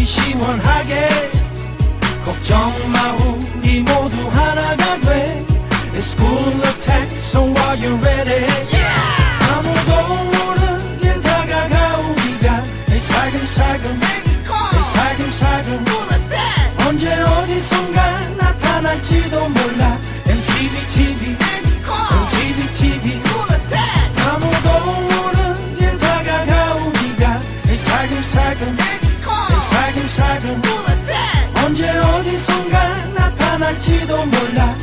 시원하게 걱정 마 우리 모두 하나가 돼 It's cool attack so are you ready yeah! 아무도 모르게 다가가 우리가 살금살금 살금살금 언제 어디선가 나타날지도 몰라 MTV TV MTV TV 아무도 모르게 다가가 우리가 살금살금 살금살금 언제 어디선가 나타날지도 몰라